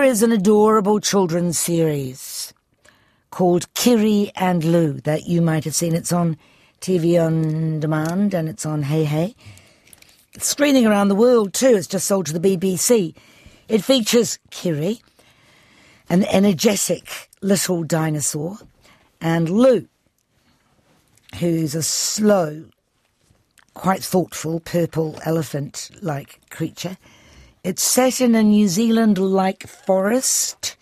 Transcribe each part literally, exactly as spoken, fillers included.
Here is an adorable children's series called Kiri and Lou that you might have seen. It's on T V On Demand and it's on Hey Hey. It's screening around the world too. It's just sold to the B B C. It features Kiri, an energetic little dinosaur, and Lou, who's a slow, quite thoughtful, purple elephant-like creature. It's set in a New Zealand-like forest.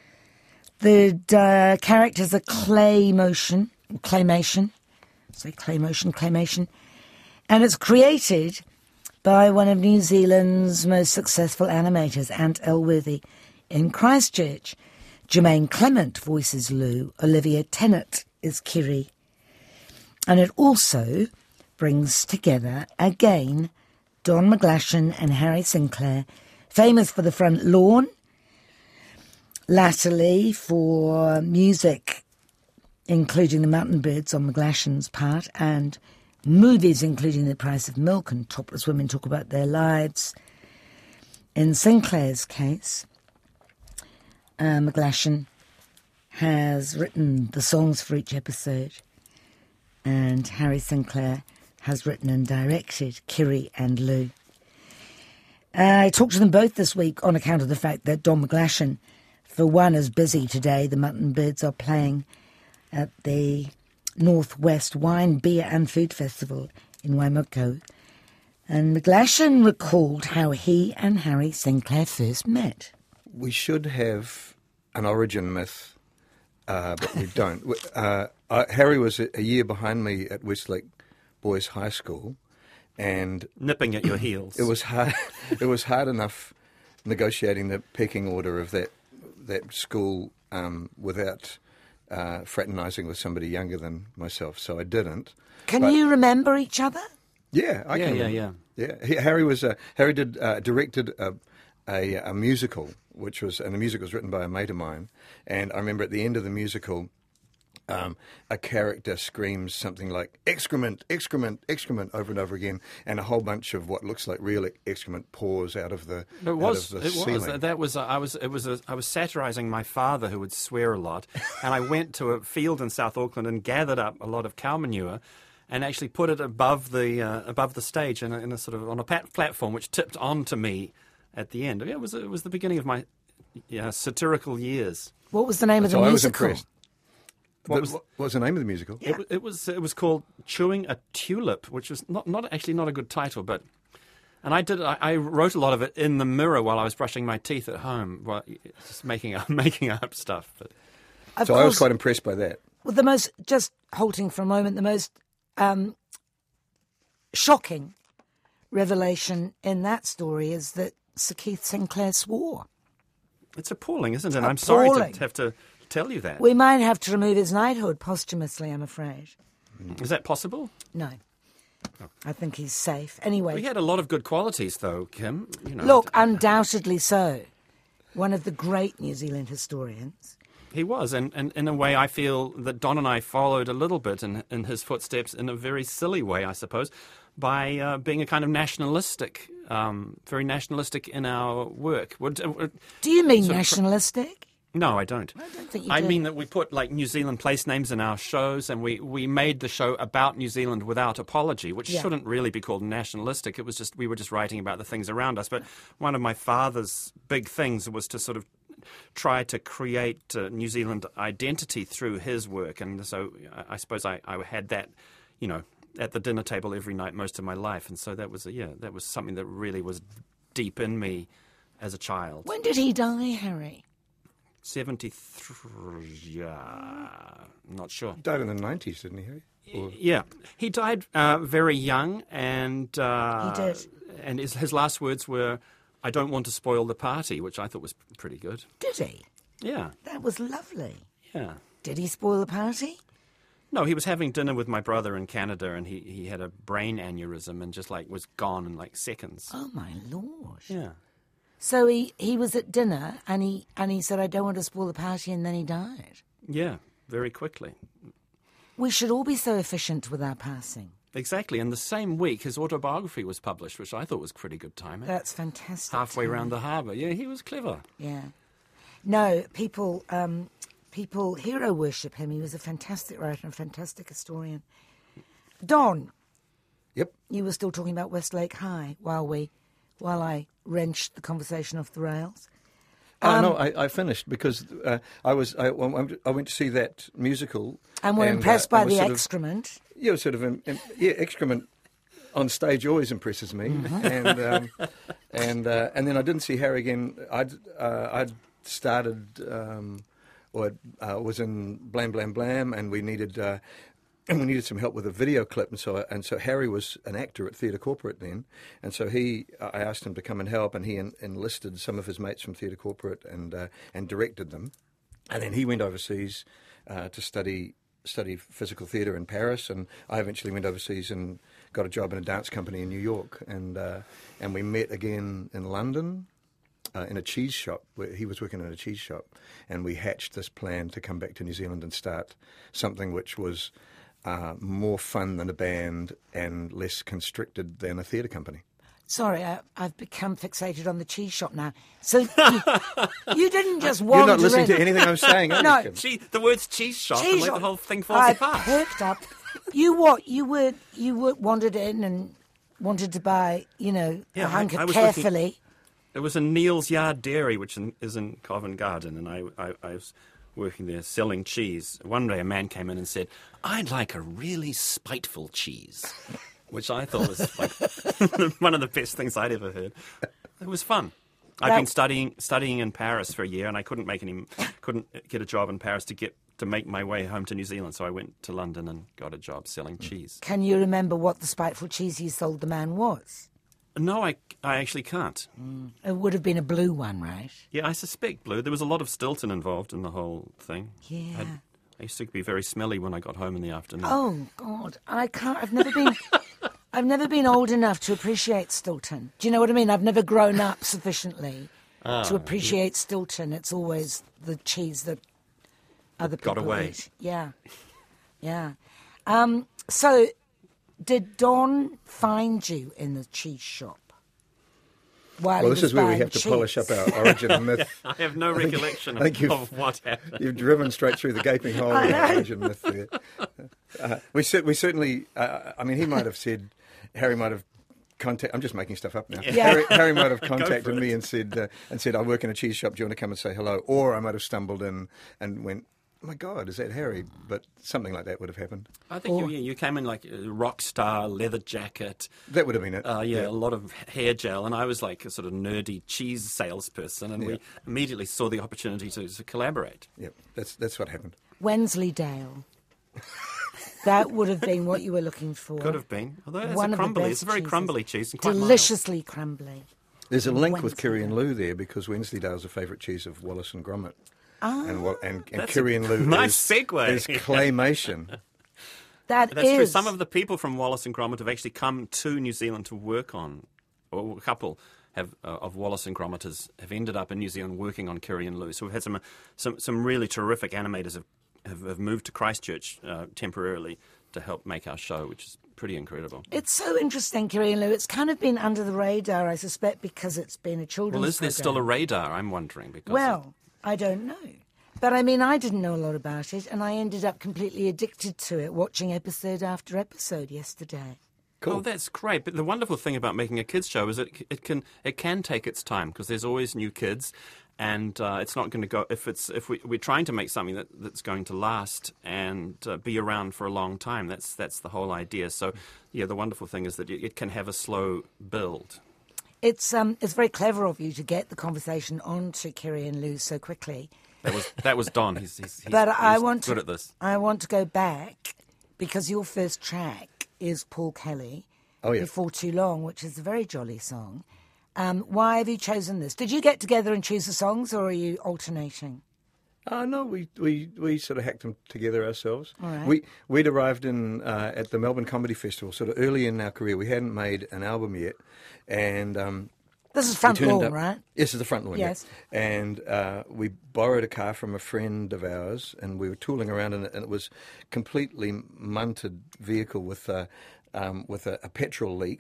The uh, characters are clay motion, claymation, say clay motion, claymation, and it's created by one of New Zealand's most successful animators, Ant Elworthy, in Christchurch. Jermaine Clement voices Lou, Olivia Tennant is Kiri. And it also brings together, again, Don McGlashan and Harry Sinclair, famous for The Front Lawn, latterly for music, including The Mountain Birds on McGlashan's part, and movies including The Price of Milk and Topless Women Talk About Their Lives. In Sinclair's case, uh, McGlashan has written the songs for each episode, and Harry Sinclair has written and directed Kiri and Lou. Uh, I talked to them both this week on account of the fact that Don McGlashan, for one, is busy today. The Mutton Birds are playing at the Northwest Wine, Beer and Food Festival in Waimuko. And McGlashan recalled how he and Harry Sinclair first met. We should have an origin myth, uh, but we don't. uh, uh, Harry was a, a year behind me at Westlake Boys High School, and nipping at your heels. It was hard. It was hard enough negotiating the pecking order of that that school um, without uh, fraternising with somebody younger than myself. So I didn't. Can but, you remember each other? Yeah, I yeah, can. Yeah, remember. yeah, yeah. He, Harry was uh, Harry did uh, directed a, a a musical, which was and the musical was written by a mate of mine, and I remember at the end of the musical. Um, a character screams something like excrement, excrement, excrement over and over again, and a whole bunch of what looks like real excrement pours out of the it was, out of the it ceiling. Was. That was. Uh, I was. It was. A, I was satirising my father, who would swear a lot, and I went to a field in South Auckland and gathered up a lot of cow manure, and actually put it above the uh, above the stage in a, in a sort of on a pat- platform, which tipped onto me at the end. It was. It was the beginning of my yeah, satirical years. What was the name so of the I musical? was impressed. What was, what was the name of the musical? Yeah. It, it was it was called Chewing a Tulip, which was not, not actually not a good title, but and I did I, I wrote a lot of it in the mirror while I was brushing my teeth at home, while just making up making up stuff. But. Of so course, I was quite impressed by that. Well, the most just halting for a moment, the most um, shocking revelation in that story is that Sir Keith Sinclair swore. It's appalling, isn't it? It's I'm sorry appalling. to have to. Tell you that. We might have to remove his knighthood posthumously, I'm afraid. Is that possible? No. Oh. I think he's safe. Anyway. Well, he had a lot of good qualities, though, Kim. You know, Look, undoubtedly so. One of the great New Zealand historians. He was, and, and in a way I feel that Don and I followed a little bit in, in his footsteps in a very silly way, I suppose, by uh, being a kind of nationalistic, um, very nationalistic in our work. Would, uh, Do you mean nationalistic? No, I don't. I don't think you I do. mean that we put like New Zealand place names in our shows, and we, we made the show about New Zealand without apology, which yeah. shouldn't really be called nationalistic. It was just we were just writing about the things around us. But one of my father's big things was to sort of try to create uh, New Zealand identity through his work, and so I, I suppose I, I had that, you know, at the dinner table every night most of my life, and so that was a, yeah, that was something that really was deep in me as a child. When did he die, Harry? seventy-three, yeah, not sure. He died in the nineties, didn't he? Or... Yeah, he died uh, very young, and uh, he did. And his, his last words were, "I don't want to spoil the party," which I thought was pretty good. Did he? Yeah. That was lovely. Yeah. Did he spoil the party? No, he was having dinner with my brother in Canada, and he, he had a brain aneurysm and just like was gone in like seconds. Oh my Lord! Yeah. So he, he was at dinner and he and he said, "I don't want to spoil the party," and then he died. Yeah, very quickly. We should all be so efficient with our passing. Exactly. And the same week, his autobiography was published, which I thought was pretty good timing. That's fantastic. Halfway timing. round the harbour. Yeah, he was clever. Yeah. No, people, um, people hero worship him. He was a fantastic writer and a fantastic historian. Don, Yep. you were still talking about Westlake High while we, while I wrenched the conversation off the rails. Uh, Um, no, I, I finished because uh, I was I, I went to see that musical, And we're uh, impressed by and was the sort of- excrement. yeah, sort of um, um, yeah, excrement on stage always impresses me, Mm-hmm. and um, and uh, and then I didn't see Harry again. I'd uh, I'd started um, or uh, was in Blam Blam Blam, and we needed. Uh, And we needed some help with a video clip, and so and so Harry was an actor at Theatre Corporate then, and so he I asked him to come and help, and he en- enlisted some of his mates from Theatre Corporate and uh, and directed them, and then he went overseas uh, to study study physical theatre in Paris, and I eventually went overseas and got a job in a dance company in New York, and uh, and we met again in London. Uh, in a cheese shop, where he was working in a cheese shop, and we hatched this plan to come back to New Zealand and start something which was uh, more fun than a band and less constricted than a theatre company. Sorry, I, I've become fixated on the cheese shop now. So you, you didn't just wander You're not listening in. to anything I'm saying, are you, No. Kim? Gee, the words cheese shop Cheese and like shop. the whole thing falls I apart. perked up. You what? You were you were wandered in and wanted to buy, you know, Yeah, a hunk I- of I was looking- carefully. It was in Neil's Yard Dairy, which in, is in Covent Garden, and I, I, I was working there selling cheese. One day a man came in and said, "I'd like a really spiteful cheese," which I thought was like one of the best things I'd ever heard. It was fun. I'd That- been studying studying in Paris for a year, and I couldn't make any couldn't get a job in Paris to get to make my way home to New Zealand. So I went to London and got a job selling cheese. Can you remember what the spiteful cheese you sold the man was? No, I, I actually can't. It would have been a blue one, right? Yeah, I suspect blue. There was a lot of Stilton involved in the whole thing. Yeah. I'd, I used to be very smelly when I got home in the afternoon. Oh God, I can't. I've never been. I've never been old enough to appreciate Stilton. Do you know what I mean? I've never grown up sufficiently Ah, to appreciate Stilton. It's always the cheese that other people Got away. eat. Yeah, yeah. Um, so, did Don find you in the cheese shop? While Well, he this was is where we buying have to cheese? polish up our origin myth. I have no think- recollection I think of, you've- of what happened. You've driven straight through the gaping hole of our origin myth there. Uh, we, cer- we certainly, uh, I mean, he might have said, Harry might have contact. I'm just making stuff up now. Yeah. Harry, Harry might have for contacted it. me and said, uh, and said, I work in a cheese shop. Do you want to come and say hello? Or I might have stumbled in and went, oh my God, is that Harry? But something like that would have happened. I think you, yeah, you came in like a rock star, leather jacket, That would have been it. uh, yeah, a lot of hair gel, and I was like a sort of nerdy cheese salesperson, and Yeah. we immediately saw the opportunity to, to collaborate. Yeah, that's that's what happened. Wensleydale. That would have been what you were looking for. Could have been, although it's One a of the crumbly. best It's a very cheeses. crumbly cheese and quite mild. Deliciously crumbly. There's a link with Kiri and Wensleydale. Lou there because Wensleydale's a favourite cheese of Wallace and Gromit. Ah, And, Wa- and, and That's Kiri a and Lou nice is, segue. is claymation. that That's is. true. Some of the people from Wallace and Gromit have actually come to New Zealand to work on, or a couple have uh, of Wallace and Gromit has, have ended up in New Zealand working on Kiri and Lou. So we've had some uh, some some really terrific animators have have, have moved to Christchurch uh, temporarily to help make our show, which is pretty incredible. It's so interesting, Kiri and Lou. It's kind of been under the radar, I suspect, because it's been a children's Well, is there still a program. radar? I'm wondering because Well, I don't know. But I mean, I didn't know a lot about it, and I ended up completely addicted to it, watching episode after episode yesterday. Cool. Oh, that's great. But the wonderful thing about making a kids show is it it can it can take its time because there's always new kids, and uh, it's not going to go if it's if we we're trying to make something that, that's going to last and uh, be around for a long time. That's that's the whole idea. So yeah, the wonderful thing is that it, it can have a slow build. It's um, it's very clever of you to get the conversation onto Kiri and Lou so quickly. That was that was Don. He's, he's, he's, But I he's want good to, at this. I want to go back because your first track is Paul Kelly. Oh, yeah. Before Too Long, which is a very jolly song. Um, why have you chosen this? Did you get together and choose the songs, or are you alternating? Uh, no, we, we, we sort of hacked them together ourselves. All right. We, we'd arrived in uh, at the Melbourne Comedy Festival sort of early in our career. We hadn't made an album yet. And um, This is we front turned lawn, up- right? Yes, it's the front lawn. yeah. Yes. And uh, we borrowed a car from a friend of ours, and we were tooling around in it, and it was completely munted vehicle with uh, um, with a, a petrol leak.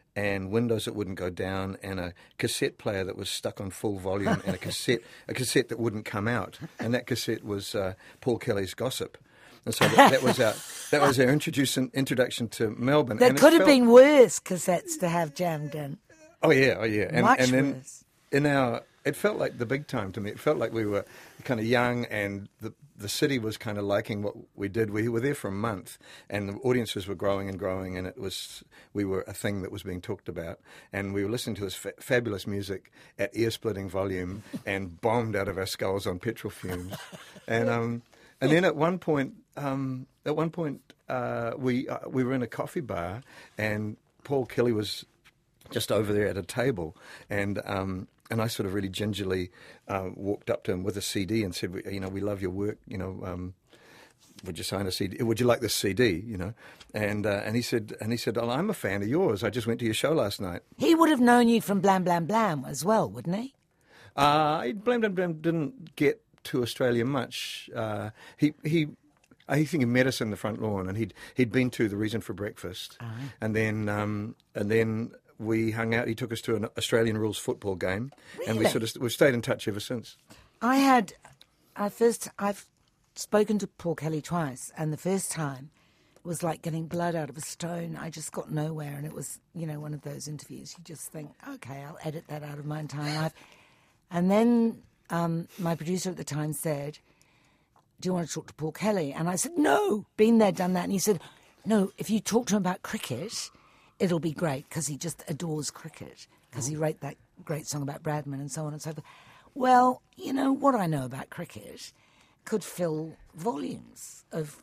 and windows that wouldn't go down, and a cassette player that was stuck on full volume, and a cassette a cassette that wouldn't come out, and that cassette was uh, Paul Kelly's Gossip. And so that, that was our that was our introduction introduction to Melbourne. That and it could have felt- been worse cassettes to have jammed in. Oh yeah, oh yeah, and, Much and then worse. in our, it felt like the big time to me. It felt like we were kind of young, and the the city was kind of liking what we did. We were there for a month, and the audiences were growing and growing, and it was we were a thing that was being talked about, and we were listening to this fa- fabulous music at ear-splitting volume and bombed out of our skulls on petrol fumes, and um and then at one point um at one point uh, we uh, we were in a coffee bar, and Paul Kelly was just over there at a table, and um, and I sort of really gingerly uh, walked up to him with a C D and said, "We- you know, we love your work, you know, um, would you sign a C D? Would you like this C D, you know?" And uh, and he said, and he said, "Oh, I'm a fan of yours. I just went to your show last night." He would have known you from Blam Blam Blam as well, wouldn't he? Uh, Blam Blam Blam didn't get to Australia much. Uh, he he. I think he met us in the front lawn, and he'd he'd been to the Reason for Breakfast, and then um, and then we hung out. He took us to an Australian rules football game, and we Really? sort of we've stayed in touch ever since. I had, I first, I've spoken to Paul Kelly twice, and the first time was like getting blood out of a stone. I just got nowhere, and it was, you know, one of those interviews you just think, okay, I'll edit that out of my entire life. And then um, my producer at the time said, "Do you want to talk to Paul Kelly?" And I said, "No, been there, done that." And he said, "No, if you talk to him about cricket, it'll be great, because he just adores cricket, because he wrote that great song about Bradman and so on and so forth." Well, you know, what I know about cricket could fill volumes of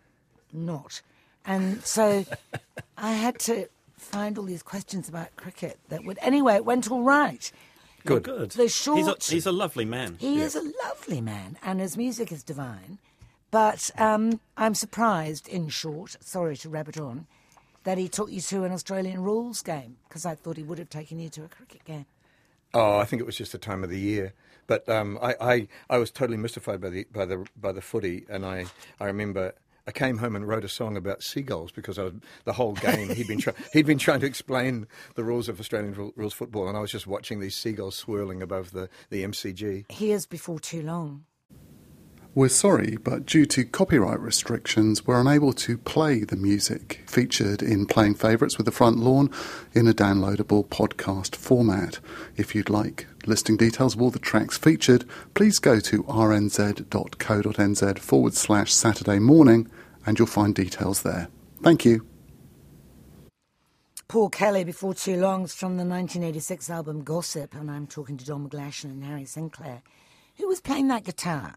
not. And so I had to find all these questions about cricket that would... Anyway, it went all right. Good. Good. The He's short- a, he's a lovely man. He is a lovely man, and his music is divine. But um, I'm surprised, in short, sorry to rabbit on, that he took you to an Australian rules game, because I thought he would have taken you to a cricket game. Oh, I think it was just the time of the year. But um, I, I, I was totally mystified by the by the by the footy, and I, I remember I came home and wrote a song about seagulls, because I was, the whole game he'd been try, he'd been trying to explain the rules of Australian ru- rules football, and I was just watching these seagulls swirling above the, the M C G. Here's Before Too Long. We're sorry, but due to copyright restrictions, we're unable to play the music featured in Playing Favourites with the Front Lawn in a downloadable podcast format. If you'd like listing details of all the tracks featured, please go to rnz.co.nz forward slash Saturday morning and you'll find details there. Thank you. Paul Kelly, Before Too Long, is from the nineteen eighty-six album Gossip, and I'm talking to Don McGlashan and Harry Sinclair. Who was playing that guitar?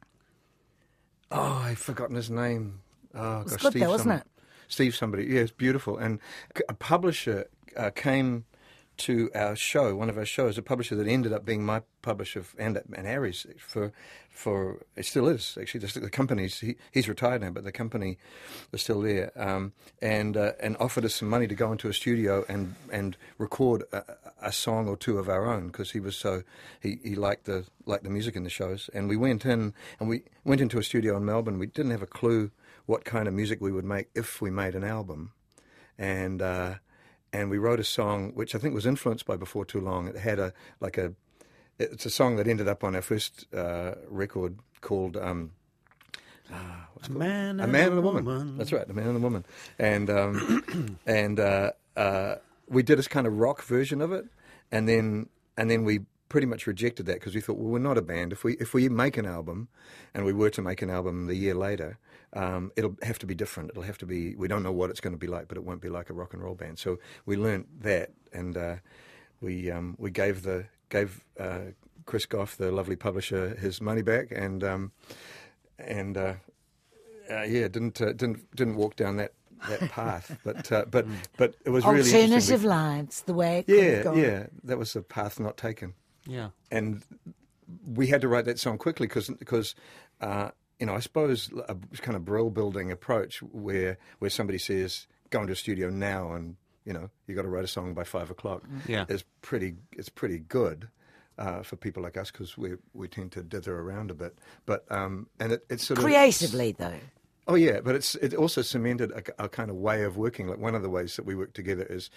Oh, I've forgotten his name. Oh, was gosh, good Steve though, wasn't some- it? Steve somebody. Yeah, it's beautiful. And c- a publisher uh, came to our show, one of our shows, a publisher that ended up being my publisher f- and and Harry's for for it still is actually. Just the company's he, he's retired now, but the company is still there. Um, and uh, and offered us some money to go into a studio and and record a, a song or two of our own, because he was so he, he liked the liked the music in the shows. And we went in and we went into a studio in Melbourne. We didn't have a clue what kind of music we would make if we made an album, and. Uh, And we wrote a song which I think was influenced by Before Too Long. It had a like a, it's a song that ended up on our first uh, record called um, uh, what's it A called? Man a and man a and a woman. Woman. That's right, a man and a woman. And um, and uh, uh, we did this kind of rock version of it, and then and then we pretty much rejected that, because we thought, well, we're not a band. If we if we make an album, and we were to make an album the year later, um, it'll have to be different. It'll have to be. We don't know what it's going to be like, but it won't be like a rock and roll band. So we learnt that, and uh, we um, we gave the gave uh, Chris Goff, the lovely publisher, his money back, and um, and uh, uh, yeah, didn't uh, didn't didn't walk down that. that path, but uh, but but it was really interesting. Alternative We- lives, the way it could yeah, have gone. yeah, that was the path not taken. Yeah. And we had to write that song quickly because, because uh, you know, I suppose a kind of brill building approach where where somebody says, go into a studio now and, you know, you got to write a song by five o'clock Yeah. is pretty, it's pretty good uh, for people like us, because we we tend to dither around a bit. But, um, and it, it's sort of... Creatively, though. Oh yeah, but it's it also cemented a, a kind of way of working. Like one of the ways that we work together is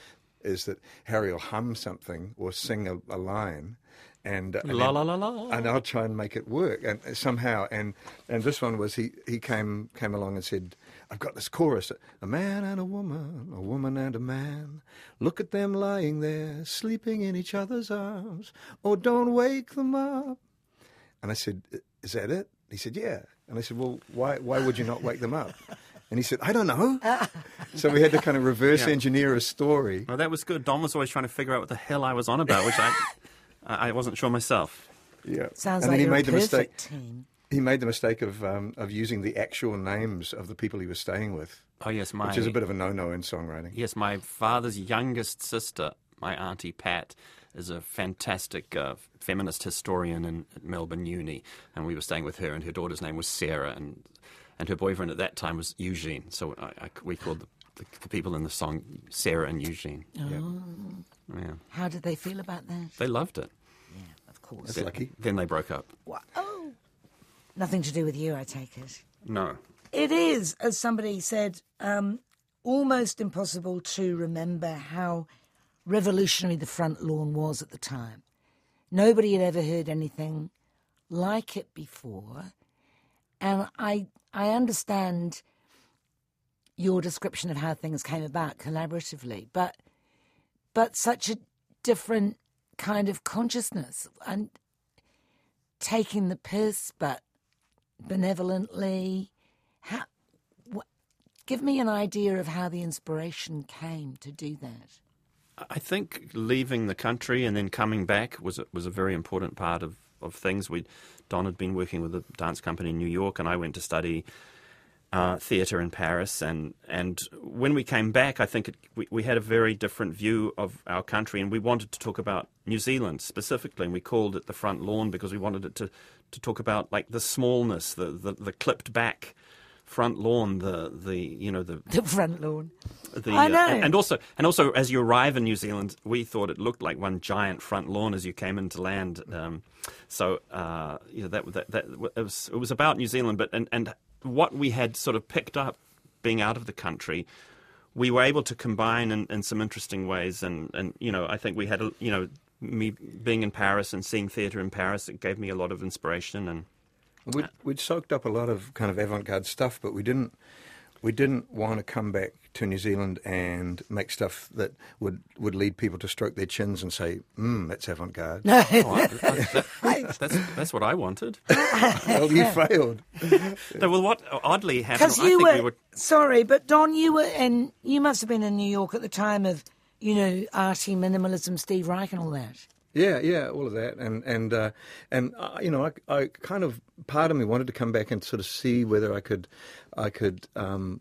is that Harry will hum something or sing a, a line, and, uh, and La then- la la la. and I'll try and make it work, and uh, somehow. And and this one was he he came came along and said, "I've got this chorus: a man and a woman, a woman and a man. Look at them lying there, sleeping in each other's arms. Oh, don't wake them up." And I said, "Is that it?" He said, "Yeah." And I said, "Well, why why would you not wake them up?" And he said, "I don't know." So we had to kind of reverse Yeah. engineer a story. Well, that was good. Don was always trying to figure out what the hell I was on about, which I I wasn't sure myself. Yeah. Sounds and like then he you're made a the mistake. perfect team. He made the mistake of um, of using the actual names of the people he was staying with, Oh yes, my which is a bit of a no-no in songwriting. yes, my father's youngest sister, my auntie Pat, is a fantastic uh, feminist historian in at Melbourne Uni, and we were staying with her, and her daughter's name was Sarah, and and her boyfriend at that time was Eugene. So I, I, we called the, the, the people in the song Sarah and Eugene. Yeah, How did they feel about that? they loved it. Yeah, of course. That's lucky. Then they broke up. Wha- Oh, nothing to do with you, I take it. No. It is, as somebody said, um, almost impossible to remember how revolutionary the front lawn was at the time. Nobody had ever heard anything like it before. And I, I understand your description of how things came about collaboratively, but, but such a different kind of consciousness and taking the piss, but benevolently. How, wh- give me an idea of how the inspiration came to do that. I think leaving the country and then coming back was a, was a very important part of, of things. We, Don had been working with a dance company in New York, and I went to study uh, theatre in Paris. And, and when we came back, I think it, we, we had a very different view of our country, and we wanted to talk about New Zealand specifically, and we called it the front lawn because we wanted it to, to talk about like the smallness, the, the, the clipped back front lawn, the, the you know the The front lawn. The, I know. Uh, and, and also, and also, as you arrive in New Zealand, we thought it looked like one giant front lawn as you came into land. Um, so, uh, you know, that, that that it was it was about New Zealand, but and, and what we had sort of picked up being out of the country, we were able to combine in, in some interesting ways. And, and you know, I think we had a, you know me being in Paris and seeing theatre in Paris, it gave me a lot of inspiration. And We'd, we'd soaked up a lot of kind of avant-garde stuff, but we didn't we didn't want to come back to New Zealand and make stuff that would, would lead people to stroke their chins and say, "Hmm, that's avant-garde." oh, I, that, that's that's what I wanted. Well, you failed. No, well, what oddly happened, Because I you think were, we were. sorry, but Don, you were in, you must have been in New York at the time of, you know, arty minimalism, Steve Reich and all that. Yeah, yeah, all of that, and and uh, and uh, you know, I, I kind of part of me wanted to come back and sort of see whether I could, I could, um,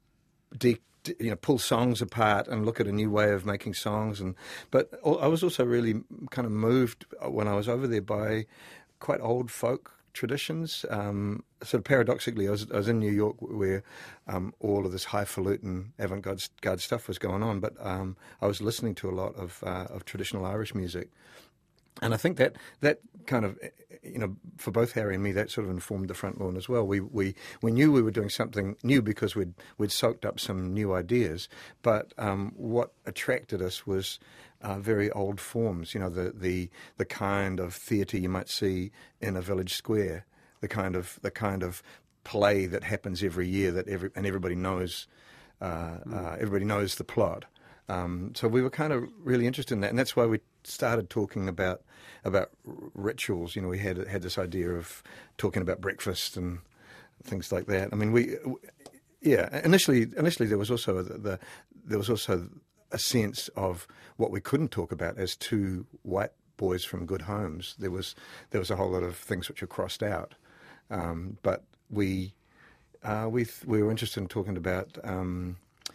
de- de- you know, pull songs apart and look at a new way of making songs, and but I was also really kind of moved when I was over there by quite old folk traditions. Um, sort of paradoxically, I was, I was in New York where um, all of this highfalutin avant-garde stuff was going on, but um, I was listening to a lot of uh, of traditional Irish music. And I think that that kind of, you know, for both Harry and me, that sort of informed the front lawn as well. We we, we knew we were doing something new because we'd we'd soaked up some new ideas. But um, what attracted us was uh, very old forms. You know, the the the kind of theatre you might see in a village square, the kind of the kind of play that happens every year that every and everybody knows uh, mm. uh, everybody knows the plot. Um, so we were kind of really interested in that, and that's why we started talking about about rituals. You know, we had had this idea of talking about breakfast and things like that. I mean, we, yeah, initially initially there was also the, the there was also a sense of what we couldn't talk about as two white boys from good homes. There was there was a whole lot of things which were crossed out, um, but we uh, we we were interested in talking about. Um,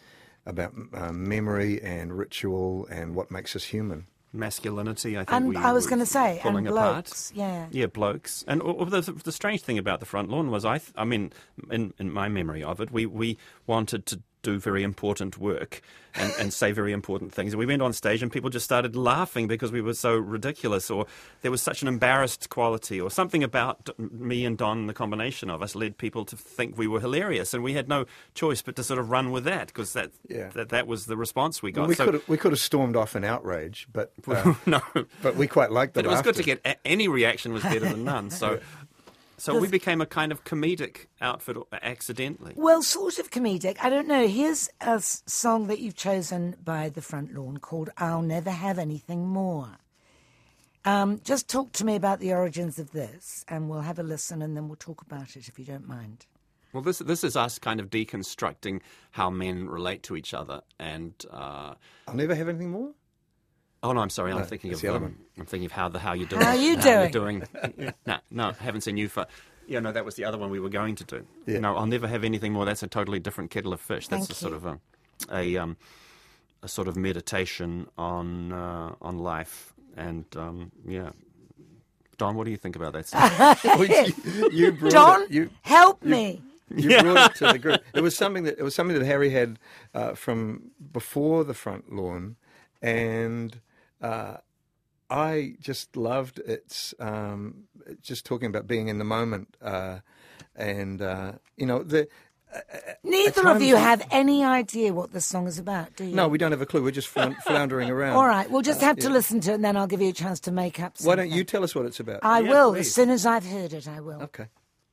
about uh, memory and ritual and what makes us human. Masculinity, I think. And we I was were going to say, and pulling blokes, apart. yeah. Yeah, blokes. And uh, the, the strange thing about the front lawn was, I, th- I mean, in, in my memory of it, we, we wanted to do very important work and, and say very important things. And we went on stage and people just started laughing because we were so ridiculous, or there was such an embarrassed quality, or something about me and Don, the combination of us, led people to think we were hilarious. And we had no choice but to sort of run with that, because that, Yeah. that that was the response we got. Well, we So- could have, we could have stormed off in outrage, but uh, no. but we quite liked the But it was good to laughter. get a- any reaction was better than none. So, so we became a kind of comedic outfit accidentally. Well, sort of comedic. I don't know. Here's a s- song that you've chosen by The Front Lawn called I'll Never Have Anything More. Um, just talk to me about the origins of this, and we'll have a listen, and then we'll talk about it, if you don't mind. Well, this this is us kind of deconstructing how men relate to each other, and uh, I'll never have anything more. oh no, I'm sorry, I'm No, thinking that's of the other um, one. I'm thinking of how the how you doing? How you you're doing? doing? no, no, I haven't seen you for. Yeah, no, that was the other one we were going to do. Yeah. No, I'll never have anything more. That's a totally different kettle of fish. That's Thank a sort you. of a, a um, a sort of meditation on uh, on life, and um, yeah. Don, what do you think about that song? Well, you, you brought Don, it, you, help me. you brought it to the group. It was something that it was something that Harry had uh, from before The Front Lawn, and uh, I just loved its um, just talking about being in the moment, uh, and uh, you know the. Neither of times you we- have any idea what this song is about, do you? No, we don't have a clue. We're just floun- floundering around. All right, we'll just have to yeah. listen to it, and then I'll give you a chance to make up something. Why don't you tell us what it's about? I Yeah, will. please. As soon as I've heard it, I will. Okay.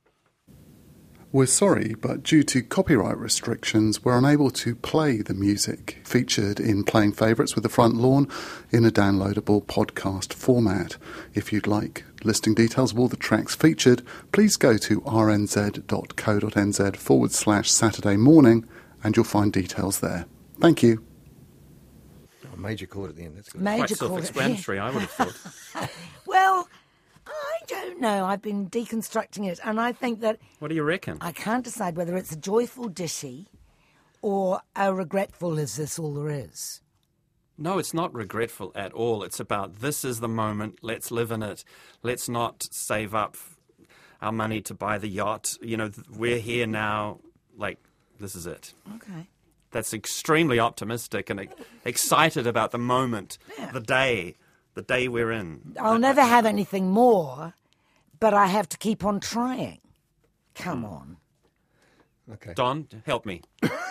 We're sorry, but due to copyright restrictions, we're unable to play the music featured in Playing Favourites with The Front Lawn in a downloadable podcast format. If you'd like listing details of all the tracks featured, please go to rnz.co.nz forward slash Saturday morning and you'll find details there. Thank you. Oh, major chord at the end. That's good. Major Quite chord. self-explanatory, I would have thought. Well, I don't know. I've been deconstructing it, and I think that What do you reckon? I can't decide whether it's a joyful ditty or a regretful is this all there is. No, it's not regretful at all. It's about this is the moment. Let's live in it. Let's not save up our money to buy the yacht. You know, th- we're here now. Like, this is it. Okay. That's extremely optimistic and ex- excited about the moment, the day, the day we're in. I'll never have anything more, but I have to keep on trying. Come on. Okay. Don, help me.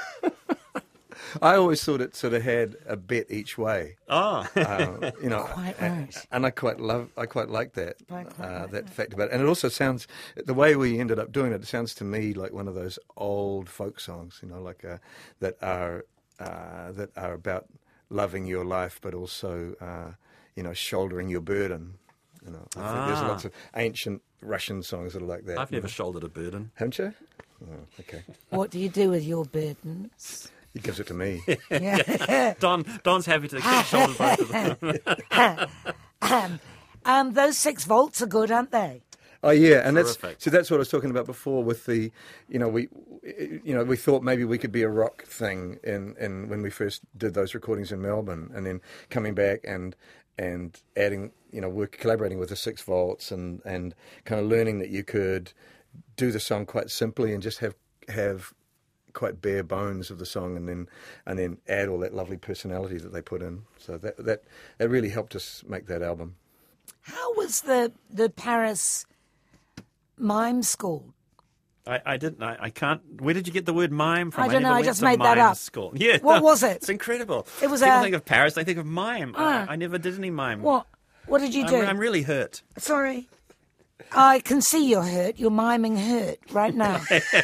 I always thought it sort of had a bet each way. Oh, Uh, you know, Quite a- right. and I quite love, I quite like that, Quite, quite uh, like that that. fact about it. And it also sounds, the way we ended up doing it, it sounds to me like one of those old folk songs, you know, like uh, that are uh, that are about loving your life, but also, uh, you know, shouldering your burden. You know, I think there's Ah. lots of ancient Russian songs that are like that. I've never shouldered a burden. Haven't you? Oh, okay. What do you do with your burdens? He gives it to me. Yeah. Don, Don's happy to shoulder both of them. um, um, those six volts are good, aren't they? Oh yeah, and that's Terrific. so that's what I was talking about before with the, you know, we, you know, we thought maybe we could be a rock thing in, in when we first did those recordings in Melbourne, and then coming back and and adding, you know, work collaborating with the six volts and and kind of learning that you could do the song quite simply and just have have quite bare bones of the song, and then and then add all that lovely personality that they put in. So that that that really helped us make that album. How was the the Paris mime school? I, I didn't. I, I can't. Where did you get the word mime from? I don't know, never I went just to made that mime up. School. Yeah. What was it? It's incredible. It was People a- think of Paris. They think of mime. Ah. I, I never did any mime. What? What did you do? I'm, I'm really hurt. Sorry. I can see you're hurt. You're miming hurt right now.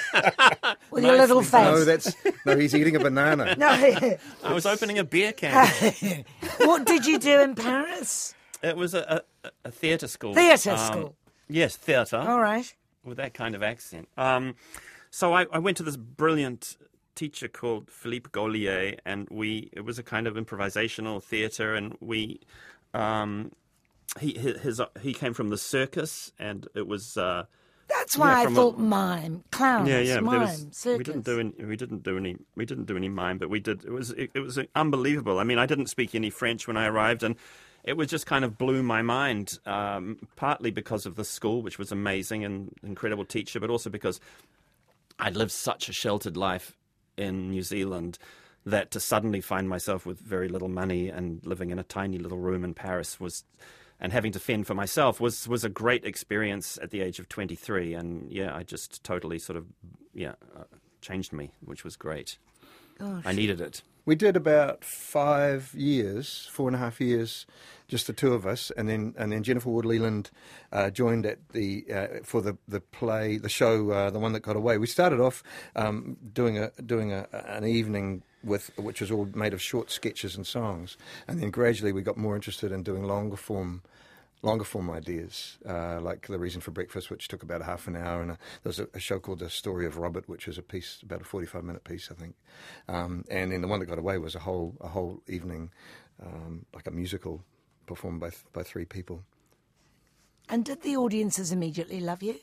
With your little Nicely face. No, that's no. He's eating a banana. No. I was opening a beer can. What did you do in Paris? It was a, a, a theatre school. Theatre Um, school. Yes, theatre. All right. With that kind of accent. Um, so I, I went to this brilliant teacher called Philippe Gaulier, and we it was a kind of improvisational theatre, and we um, he his, his he came from the circus, and it was uh, That's why Yeah, I from a- thought mime, clowns, yeah yeah mime, there was- circus. we didn't do any we didn't do any we didn't do any mime, but we did it was it, it was unbelievable. I mean, I didn't speak any French when I arrived, and it was just kind of blew my mind, um, partly because of the school, which was amazing and incredible teacher, but also because I'd lived such a sheltered life in New Zealand that to suddenly find myself with very little money and living in a tiny little room in Paris was, and having to fend for myself was, was a great experience at the age of twenty-three. And yeah, I just totally sort of, yeah, uh, changed me, which was great. Gosh. I needed it. We did about five years, four and a half years, just the two of us, and then and then Jennifer Ward-Leland uh, joined at the uh, for the, the play, the show, uh, the one that got away. We started off um, doing a doing a, an evening with which was all made of short sketches and songs, and then gradually we got more interested in doing longer form. Longer form ideas, uh, like The Reason for Breakfast, which took about half an hour, and a, there was a, a show called The Story of Robert, which was a piece, about a forty-five minute piece, I think. Um, and then the one that got away was a whole a whole evening, um, like a musical, performed by th- by three people. And did the audiences immediately love you?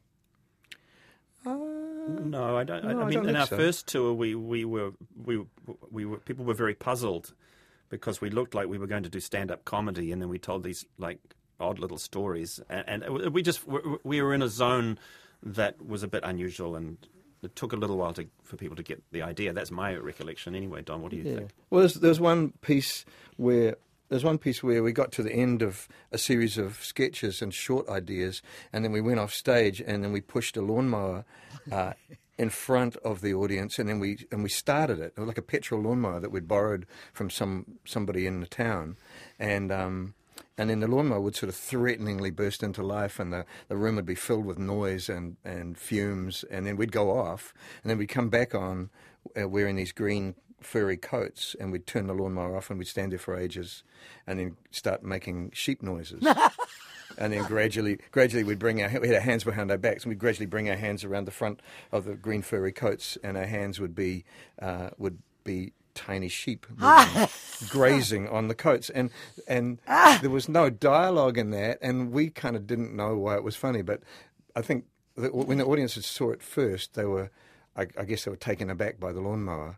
Uh, No, I don't. No, I, I I mean, don't in think our so. first tour, we, we were we we were people were very puzzled because we looked like we were going to do stand-up comedy, and then we told these like odd little stories, and, and we just we were in a zone that was a bit unusual, and it took a little while to, for people to get the idea. That's my recollection, anyway. Don, what do you yeah. think? Well, there's, there's one piece where. There's one piece where we got to the end of a series of sketches and short ideas, and then we went off stage, and then we pushed a lawnmower uh, in front of the audience, and then we and we started it. It was like a petrol lawnmower that we'd borrowed from some somebody in the town, and um, and then the lawnmower would sort of threateningly burst into life, and the, the room would be filled with noise and, and fumes, and then we'd go off, and then we'd come back on uh, wearing these green furry coats, and we'd turn the lawnmower off, and we'd stand there for ages, and then start making sheep noises. And then gradually, gradually we'd bring our we had our hands behind our backs, and we'd gradually bring our hands around the front of the green furry coats, and our hands would be uh, would be tiny sheep moving, grazing on the coats, and and there was no dialogue in that, and we kind of didn't know why it was funny, but I think that when the audiences saw it first, they were, I, I guess, they were taken aback by the lawnmower,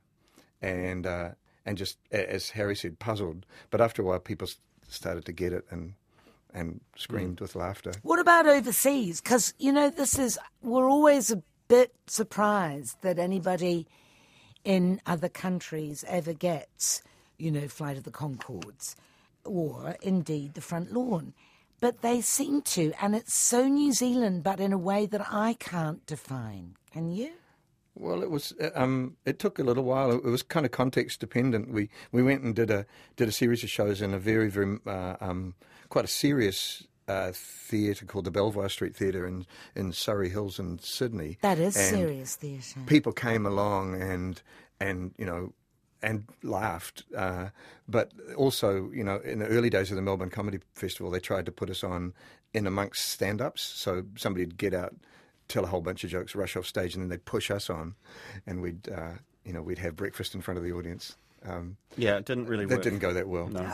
and uh, and just as Harry said, puzzled. But after a while, people started to get it and. and screamed mm. with laughter. What about overseas? Because, you know, this is, we're always a bit surprised that anybody in other countries ever gets, you know, Flight of the Conchords or indeed The Front Lawn. But they seem to, and it's so New Zealand, but in a way that I can't define. Can you? Well, it was. Um, it took a little while. It was kind of context dependent. We we went and did a did a series of shows in a very very uh, um, quite a serious uh, theatre called the Belvoir Street Theatre in in Surrey Hills in Sydney. That is and serious theatre. People came along and and you know and laughed, uh, but also you know in the early days of the Melbourne Comedy Festival, they tried to put us on in amongst stand-ups. So somebody'd get out, tell a whole bunch of jokes, rush off stage, and then they'd push us on, and we'd, uh, you know, we'd have breakfast in front of the audience. Um, yeah, it didn't really that work. That didn't go that well. No.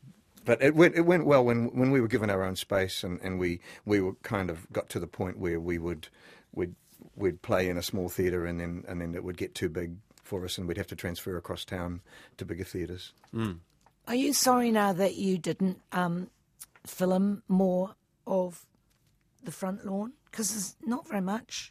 But it went it went well when when we were given our own space, and, and we we were kind of got to the point where we would we'd we'd play in a small theatre, and then and then it would get too big for us, and we'd have to transfer across town to bigger theatres. Mm. Are you sorry now that you didn't um, film more of The Front Lawn? Because there's not very much.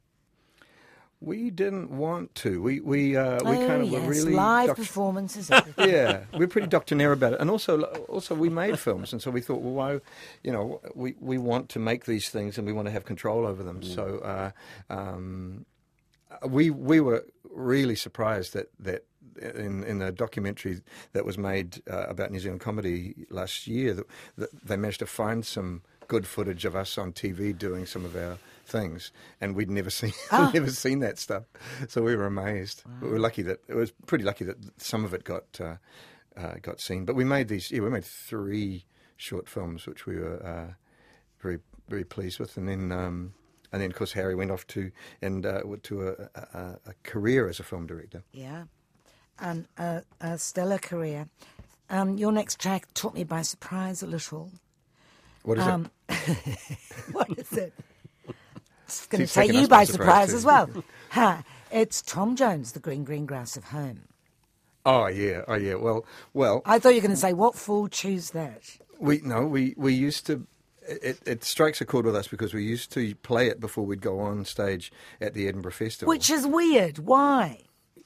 We didn't want to. We we uh, we oh, kind of yes. were really live doc- performances. Everything. Yeah, we're pretty doctrinaire about it, and also also we made films, and so we thought, well, why, you know, we, we want to make these things, and we want to have control over them. Mm. So uh, um, we we were really surprised that that. In, in the documentary that was made uh, about New Zealand comedy last year, that, that they managed to find some good footage of us on T V doing some of our things, and we'd never seen Ah. never seen that stuff. So we were amazed. Wow. We were lucky that it was pretty lucky that some of it got uh, uh, got seen. But we made these. Yeah, we made three short films, which we were uh, very very pleased with, and then. Um, and then, of course, Harry went off to and uh, to a, a, a career as a film director. Yeah. And a, a stellar career. Um, your next track took me by surprise a little. What is um, it? What is it? It's going to She's take taken you us by by surprise, surprise as well. Ha! It's Tom Jones, The Green Green Grass of Home. Oh yeah, oh yeah. Well, well. I thought you were going to say, what fool chose that? We no, we we used to. It, it strikes a chord with us because we used to play it before we'd go on stage at the Edinburgh Festival. Which is weird. Why?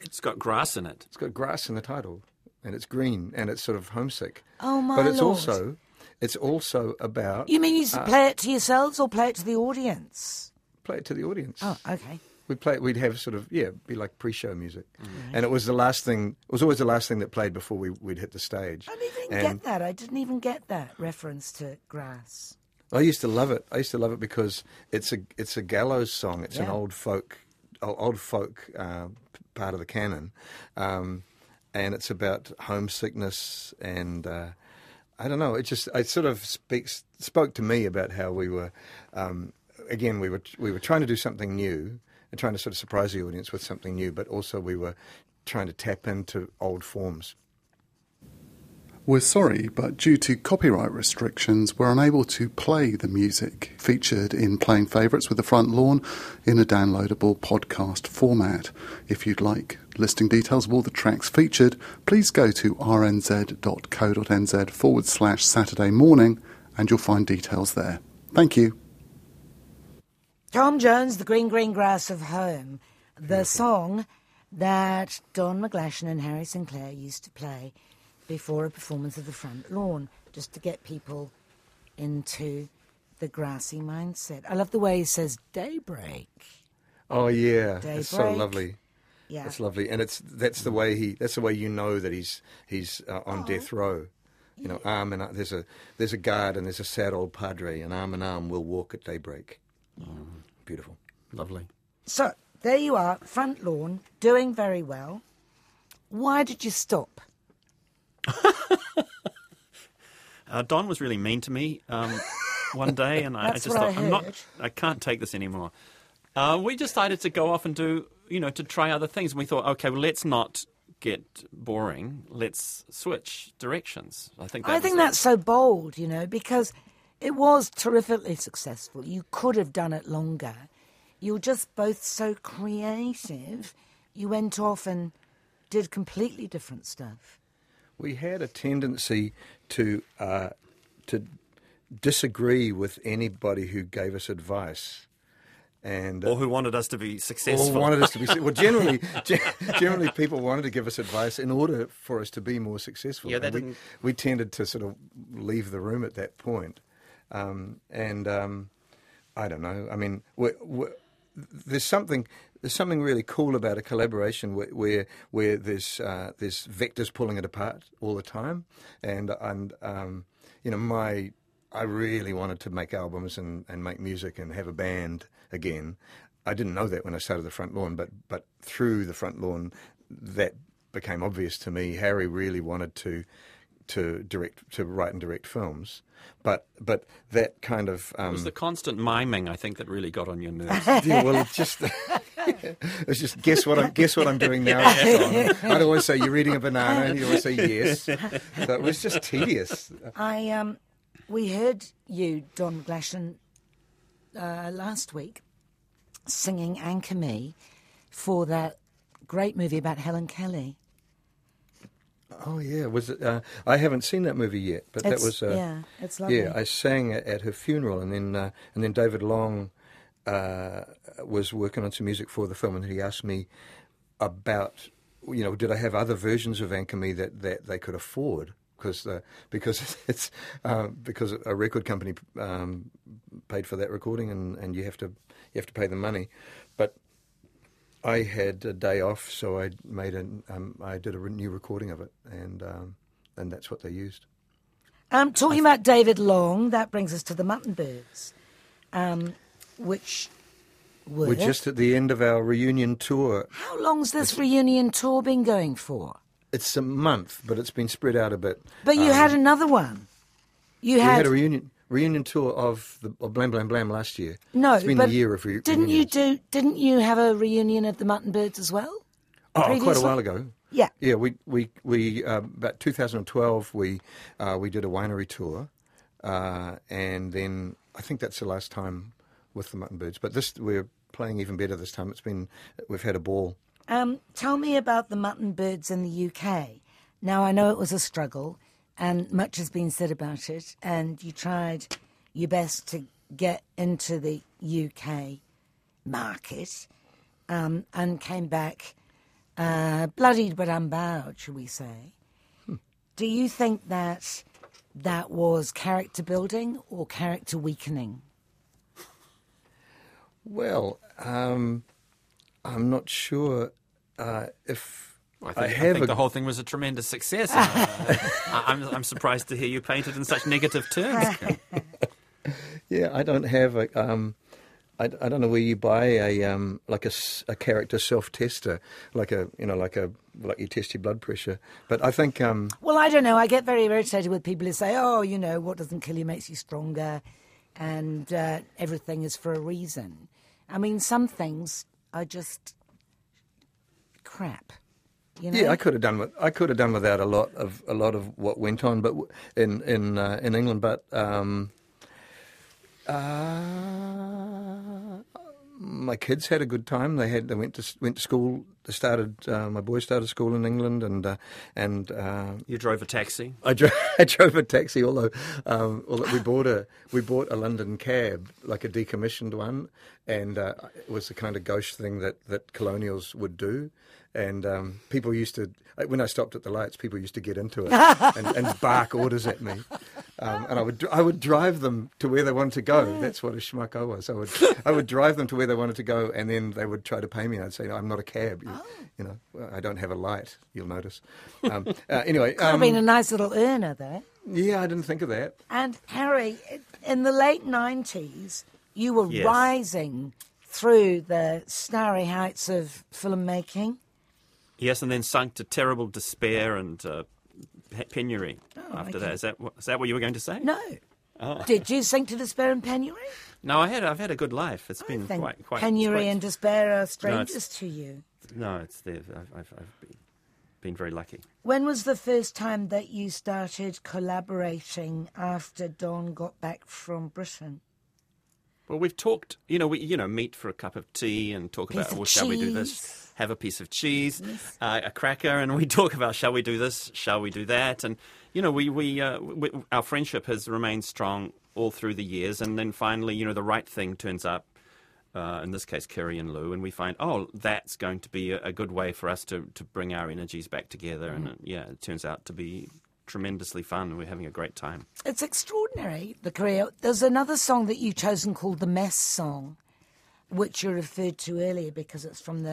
It's got grass in it. It's got grass in the title, and it's green, and it's sort of homesick. Oh, my But it's Lord. also, it's also about... You mean you uh, play it to yourselves or play it to the audience? Play it to the audience. Oh, okay. We'd play. We'd have sort of yeah, be like pre-show music, mm. and it was the last thing. It was always the last thing that played before we we'd hit the stage. I didn't even and get that. I didn't even get that reference to grass. I used to love it. I used to love it because it's a it's a gallows song. It's yeah. an old folk old folk uh, part of the canon, um, and it's about homesickness and. Uh, I don't know. It just it sort of speaks spoke to me about how we were. Um, again, we were we were trying to do something new. And trying to sort of surprise the audience with something new, but also we were trying to tap into old forms. We're sorry, but due to copyright restrictions, we're unable to play the music featured in Playing Favourites with the Front Lawn in a downloadable podcast format. If you'd like listing details of all the tracks featured, please go to rnz.co.nz forward slash Saturday morning and you'll find details there. Thank you. Tom Jones, The Green Green Grass of Home, the song that Don McGlashan and Harry Sinclair used to play before a performance of the Front Lawn, just to get people into the grassy mindset. I love the way he says daybreak. Oh yeah, Daybreak. It's so lovely. Yeah, it's lovely, and it's that's the way he that's the way you know that he's he's uh, on oh. death row. You know, yeah. arm in arm, there's a there's a guard and there's a sad old padre, and arm in arm we'll walk at daybreak. Mm. Beautiful. Lovely. So, there you are, Front Lawn, doing very well. Why did you stop? uh, Don was really mean to me um, one day, and I, I just what thought, I I'm not, heard. I can't take this anymore. Uh, we decided to go off and do, you know, to try other things. And we thought, okay, well, let's not get boring. Let's switch directions. I think that I think was that's so bold, you know, because it was terrifically successful. You could have done it longer. You were just both so creative. You went off and did completely different stuff. We had a tendency to uh, to disagree with anybody who gave us advice. And, uh, or who wanted us to be successful. Or wanted us to be well. Generally, generally, people wanted to give us advice in order for us to be more successful. Yeah, that we, didn't... we tended to sort of leave the room at that point. Um, and um, I don't know. I mean, we're, we're, there's something there's something really cool about a collaboration where where, where there's uh, there's vectors pulling it apart all the time. And and um, you know, my I really wanted to make albums and, and make music and have a band again. I didn't know that when I started the Front Lawn, but but through the Front Lawn, that became obvious to me. Harry really wanted to to direct, to write and direct films, but but that kind of um, it was the constant miming, I think, that really got on your nerves. Yeah, well, it's just it's just guess what I'm guess what I'm doing now. I'd always say you're eating a banana, and you always say yes. So it was just tedious. I um, we heard you, Don McGlashan, uh, last week singing "Anchor Me" for that great movie about Helen Kelly. Oh yeah, was it? Uh, I haven't seen that movie yet, but it's, that was uh, yeah, it's lovely. Yeah, I sang at, at her funeral, and then uh, and then David Long uh, was working on some music for the film, and he asked me about, you know, did I have other versions of Anchor Me that, that they could afford? Because uh, because it's uh, because a record company um, paid for that recording, and, and you have to you have to pay them money, but I had a day off, so I made an um, I did a new recording of it, and um, and that's what they used. Um, talking about David Long, that brings us to the Mutton Birds, um, which were... We're just at the end of our reunion tour. How long's this it's, reunion tour been going for? It's a month, but it's been spread out a bit. But you um, had another one. You we had... had a reunion reunion tour of the of Blam Blam Blam last year. No, it's been but a year of re- didn't reunions. you do? Didn't you have a reunion of the Mutton Birds as well? Oh, quite a while ago. Yeah, yeah. We we we uh, about two thousand twelve. We uh, we did a winery tour, uh, and then I think that's the last time with the Mutton Birds. But this we're playing even better this time. It's been we've had a ball. Um, tell me about the Mutton Birds in the U K. Now I know it was a struggle, and much has been said about it, and you tried your best to get into the U K market, um, and came back uh, bloodied but unbowed, shall we say. Hmm. Do you think that that was character building or character weakening? Well, um, I'm not sure uh, if I think, I I have think a... the whole thing was a tremendous success. And, uh, I- I'm, I'm surprised to hear you paint it in such negative terms. Yeah, I don't have a... Um, I, I don't know where you buy a um, like a, s- a character self-tester, like a you know like a like you test your blood pressure. But I think um, Well, I don't know. I get very irritated with people who say, oh, you know, what doesn't kill you makes you stronger, and uh, everything is for a reason. I mean, some things are just crap. You know? yeah, I could have done with, I could have done without a lot of a lot of what went on, but w- in in uh, in England, but. Um, Uh, my kids had a good time. They had they went to went to school. They started. Uh, my boy started school in England, and uh, and uh, You drove a taxi. I drove. I drove a taxi. Although, um, although we bought a we bought a London cab, like a decommissioned one, and uh, it was the kind of gauche thing that, that colonials would do. And um, people used to, when I stopped at the lights, people used to get into it and, and bark orders at me. Um, and I would I would drive them to where they wanted to go. That's what a schmuck I was. I would I would drive them to where they wanted to go, and then they would try to pay me. I'd say, no, I'm not a cab. You, Oh. you know, I don't have a light. You'll notice. Um, uh, anyway, Could have um, been a nice little earner there. yeah, I didn't think of that. And Harry, in the late nineties, you were Yes. rising through the starry heights of filmmaking. Yes, and then sunk to terrible despair and uh, pe- penury after okay. that. Is that, what, is that what you were going to say? No. Oh. Did you sink to despair and penury? No, I had, I've had a good life. It's I been think quite, quite... penury quite, and despair are strangers it's- to you. No, it's there. I've, I've, I've been, been very lucky. When was the first time that you started collaborating after Don got back from Britain? Well, we've talked, you know, we you know meet for a cup of tea and talk Piece about, of well, shall we do cheese. this? Have a piece of cheese, uh, a cracker, and we talk about, shall we do this? Shall we do that? And you know, we we, uh, we our friendship has remained strong all through the years, and then finally, you know, the right thing turns up. Uh, in this case, Kiri and Lou, and we find, oh, that's going to be a, a good way for us to, to bring our energies back together. And it, yeah, it turns out to be tremendously fun, and we're having a great time. It's extraordinary, the career. There's another song that you've chosen called the Mess Song, which you referred to earlier because it's from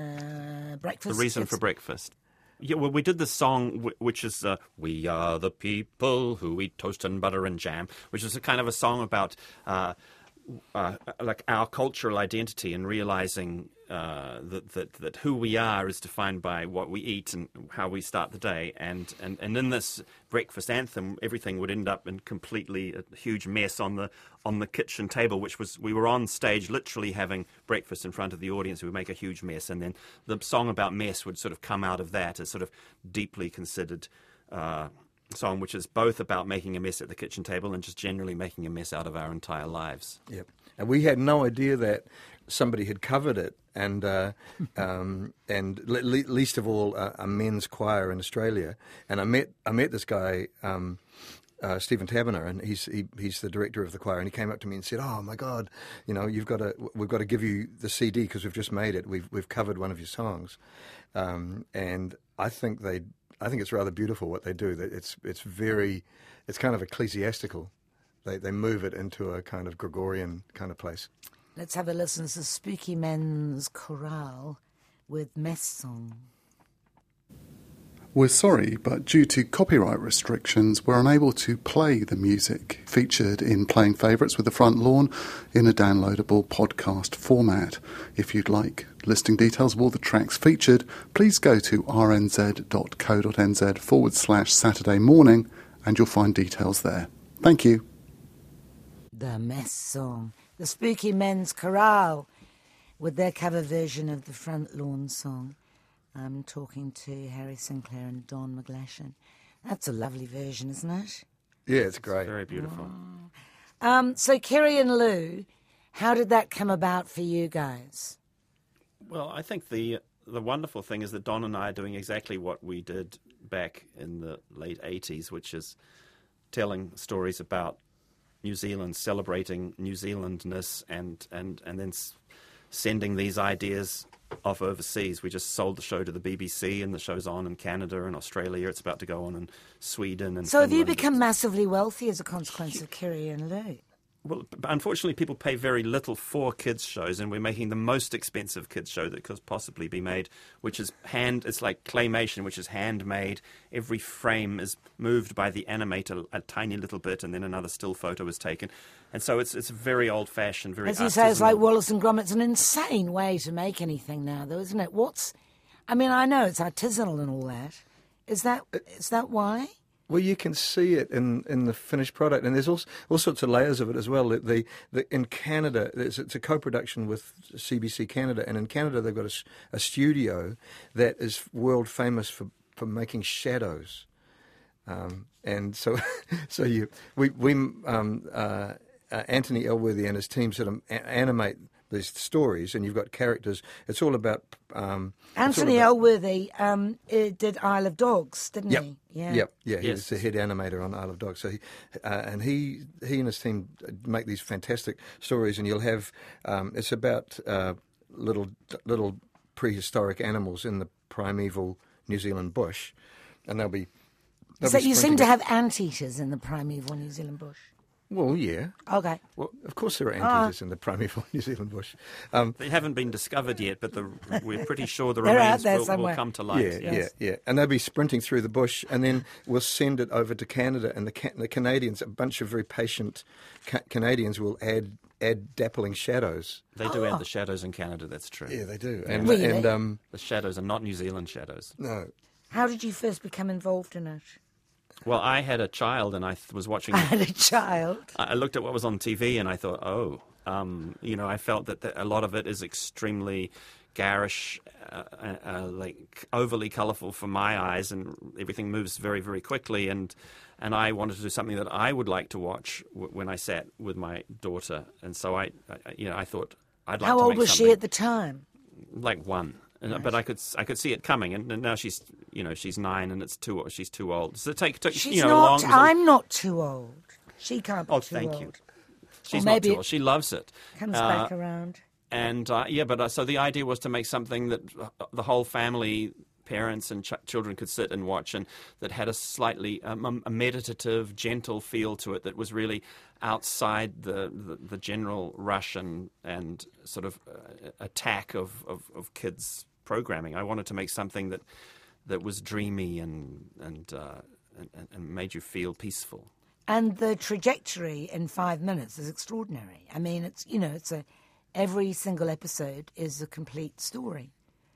the breakfast. The Reason It's- for Breakfast. Yeah, well, we did this song, wh- which is uh, "We Are the People Who Eat Toast and Butter and Jam," which is a kind of a song about uh, uh, like our cultural identity and realizing uh, that, that that who we are is defined by what we eat and how we start the day. And, and, and in this breakfast anthem, everything would end up in completely a huge mess on the on the kitchen table, which was we were on stage literally having breakfast in front of the audience. We would make a huge mess, and then the song about mess would sort of come out of that as sort of deeply considered uh, song, which is both about making a mess at the kitchen table and just generally making a mess out of our entire lives. Yep. And we had no idea that somebody had covered it, and uh, um, and le- le- least of all uh, a men's choir in Australia. And I met I met this guy. Um, Uh, Stephen Taberner, and he's he, he's the director of the choir, and he came up to me and said, "Oh my God, you know, you've got to we've got to give you the C D because we've just made it. We've we've covered one of your songs," um, and I think they I think it's rather beautiful what they do. That it's it's very it's kind of ecclesiastical. They they move it into a kind of Gregorian kind of place. Let's have a listen to Spooky Men's Chorale with Mess Song. We're sorry, but due to copyright restrictions, we're unable to play the music featured in Playing Favourites with the Front Lawn in a downloadable podcast format. If you'd like listing details of all the tracks featured, please go to rnz.co.nz forward slash Saturday morning and you'll find details there. Thank you. The Mess Song. The Spooky Men's Chorale with their cover version of the Front Lawn song. I'm talking to Harry Sinclair and Don McGlashan. That's a lovely version, isn't it? Yeah, it's great. Very beautiful. Um, so, Kiri and Lou, how did that come about for you guys? Well, I think the the wonderful thing is that Don and I are doing exactly what we did back in the late eighties, which is telling stories about New Zealand, celebrating New Zealandness, and and and then s- sending these ideas off overseas. We just sold the show to the B B C, and the show's on in Canada and Australia. It's about to go on in Sweden and So have you Finland. become massively wealthy as a consequence of Kiri and Lou? Well, unfortunately, people pay very little for kids' shows, and we're making the most expensive kids' show that could possibly be made, which is hand. It's like claymation, which is handmade. Every frame is moved by the animator a tiny little bit, and then another still photo is taken. And so it's it's very old-fashioned, very. As you say, it's artisanal. like Wallace and Gromit. It's an insane way to make anything now, though, isn't it? What's, I mean, I know it's artisanal and all that. Is that is that why? Well, you can see it in, in the finished product, and there's all, all sorts of layers of it as well. The, the, the, in Canada, it's, it's a co-production with C B C Canada, and in Canada they've got a, a studio that is world famous for, for making shadows. Um, and so, so you, we, we um, uh, uh, Anthony Elworthy and his team sort of a- animate these stories, and you've got characters. It's all about um, Anthony it's all about, Elworthy um, uh, did Isle of Dogs, didn't Yep. he? Yeah. Yep. Yeah. He Yes. was the head animator on Isle of Dogs. So, he, uh, and he he and his team make these fantastic stories. And you'll have um, it's about uh, little little prehistoric animals in the primeval New Zealand bush, and they'll be. They'll So be you seem sprinting to up- have anteaters in the primeval New Zealand bush. Well, yeah. Okay. Well, of course there are Ah. anteaters in the primeval New Zealand bush. Um, They haven't been discovered yet, but the, we're pretty sure the They're out remains there will, will somewhere. come to light. Yeah, yes. yeah, yeah. And they'll be sprinting through the bush, and then we'll send it over to Canada, and the, Ca- the Canadians, a bunch of very patient ca- Canadians, will add add dappling shadows. They do add the shadows in Canada, that's true. Yeah, they do. And Really? and um, The shadows are not New Zealand shadows. no, How did you first become involved in it? Well, I had a child, and I th- was watching. I had a child. I I looked at what was on T V, and I thought, oh, um, you know, I felt that the, a lot of it is extremely garish, uh, uh, like overly colourful for my eyes, and everything moves very, very quickly. And and I wanted to do something that I would like to watch w- when I sat with my daughter. And so I, I you know, I thought I'd like How to old make was she something at the time? like one. And, But I could I could see it coming, and, and now she's you know she's nine, and it's too she's too old. So it take took She's you know not. long. I'm not too old. She can't be Oh, too thank old. you. She's Or not maybe too it old. She loves it. Comes Uh, back around. And uh, yeah, but uh, so the idea was to make something that uh, the whole family, parents and ch- children could sit and watch, and that had a slightly um, a meditative, gentle feel to it that was really outside the, the, the general rush and and sort of uh, attack of, of, of kids programming. I wanted to make something that that was dreamy and and, uh, and and made you feel peaceful. And the trajectory in five minutes is extraordinary. I mean, it's you know, it's a every single episode is a complete story.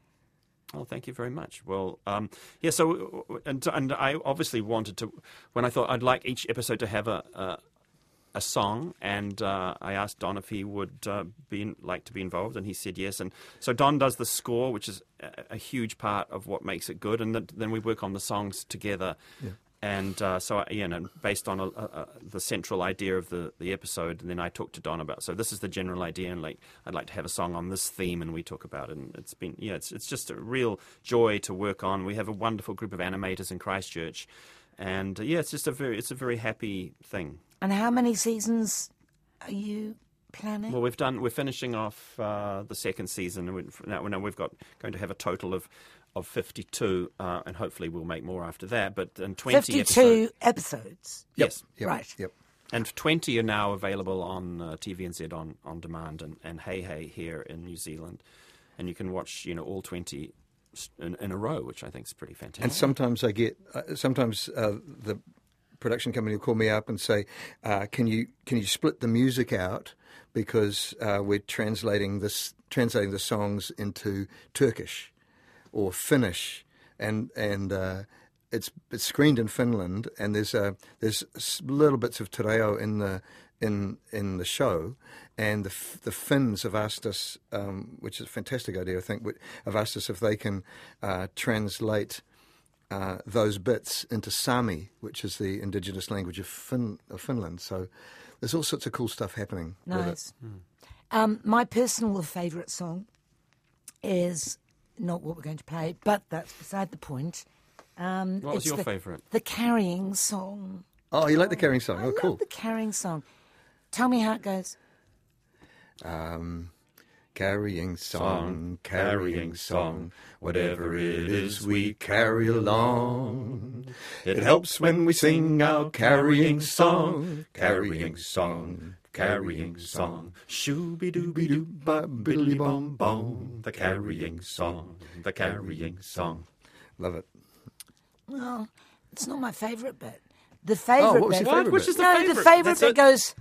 Oh, thank you very much. Well, um, yeah. So, and and I obviously wanted to when I thought I'd like each episode to have a a, a song, and uh, I asked Don if he would uh, be in, like to be involved, and he said yes. And so Don does the score, which is a, a huge part of what makes it good, and then, then we work on the songs together. Yeah. And uh, so, I, you know, based on a, a, a, the central idea of the, the episode, and then I talked to Don about, so this is the general idea, and like I'd like to have a song on this theme, and we talk about it. And it's been, yeah, it's it's just a real joy to work on. We have a wonderful group of animators in Christchurch, and uh, yeah, it's just a very, it's a very happy thing. And how many seasons are you planning? Well, we've done, we're finishing off uh, the second season, and we, now, now we've got going to have a total of. Of fifty-two, uh, and hopefully we'll make more after that. But in twenty Fifty-two episodes, episodes. yes, Yep, Right. Yep. and twenty are now available on uh, T V N Z on, on demand, and, and Hey Hey here in New Zealand, and you can watch you know all twenty in, in a row, which I think is pretty fantastic. And sometimes I get, uh, sometimes uh, the production company will call me up and say, uh, "Can you can you split the music out because uh, we're translating this translating the songs into Turkish or Finnish, and and uh, it's it's screened in Finland, and there's uh, there's s- little bits of Te Reo in the in in the show, and the F- the Finns have asked us, um, which is a fantastic idea, I think, wi- have asked us if they can uh, translate uh, those bits into Sami, which is the indigenous language of, fin- of Finland. So there's all sorts of cool stuff happening with it. Nice. Um, my personal favourite song is not what we're going to play, but that's beside the point. Um, What was it's your the, favourite? The Carrying Song. Oh, you like the Carrying Song? I Oh, cool. love the Carrying Song. Tell me how it goes. Um, Carrying song, carrying song, whatever it is we carry along. It helps when we sing our carrying song, carrying song, carrying song. Shooby-dooby-doo, ba-biddly-bom-bom. The carrying song, the carrying song. Love it. Well, it's not my favourite bit. The favourite Oh, what was bit. your favourite Which bit? is the no, favourite? the favourite That's bit it. goes.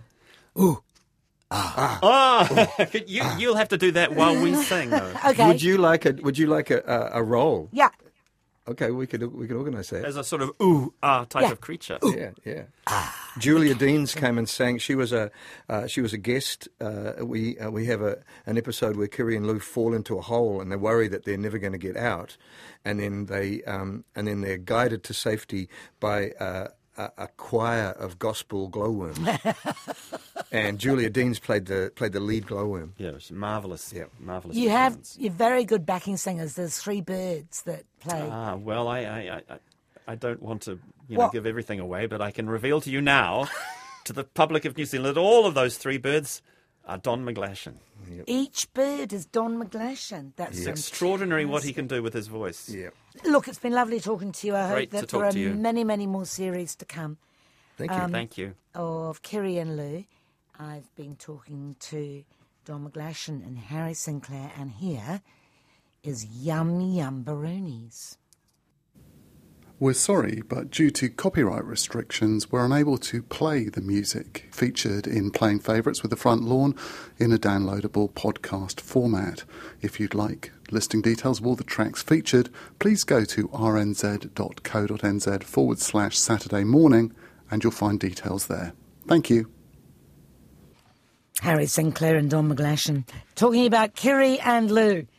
Ah, you, you'll have to do that while we sing, though. Okay. Would you like a Would you like a a, a role? Yeah. Okay, we could we could organise that. As a sort of ooh ah type Yeah. of creature. Yeah, yeah. Julia Deans came and sang. She was a uh, she was a guest. Uh, we uh, we have a an episode where Kiri and Lou fall into a hole and they worry that they're never going to get out, and then they um, and then they're guided to safety by uh, a, a choir of gospel glowworms. And Julia Deans played the played the lead glowworm. Yeah, it's marvellous. Yeah. Marvellous. You have performance. you're very good backing singers. There's three birds that play. Ah, well, I, I, I, I- I don't want to, you know, What? give everything away, but I can reveal to you now, to the public of New Zealand, all of those three birds are Don McGlashan. Each bird is Don McGlashan. That's It's extraordinary what he can do with his voice. Yeah. Look, it's been lovely talking to you. I Great hope to that talk there are to you. many, many more series to come Thank you. Um, Thank you. of Kiri and Lou. I've been talking to Don McGlashan and Harry Sinclair, and here is Yum Yum Baroonies. We're sorry, but due to copyright restrictions, we're unable to play the music featured in Playing Favourites with the Front Lawn in a downloadable podcast format. If you'd like listing details of all the tracks featured, please go to rnz.co.nz forward slash Saturday morning and you'll find details there. Thank you. Harry Sinclair and Don McGlashan talking about Kiri and Lou.